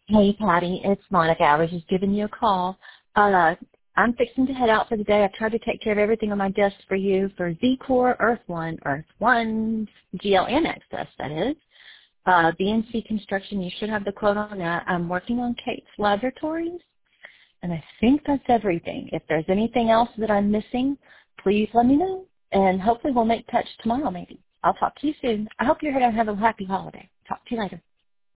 Hey, Patty, it's Monica. I was just giving you a call. Uh, I'm fixing to head out for the day. I've tried to take care of everything on my desk for you for Z-Core, Earth One, GLN Access, that is. BNC Construction, you should have the quote on that. I'm working on Kate's Laboratories, and I think that's everything. If there's anything else that I'm missing, please let me know, and hopefully we'll make touch tomorrow maybe. I'll talk to you soon. I hope you're going to have a happy holiday. Talk to you later.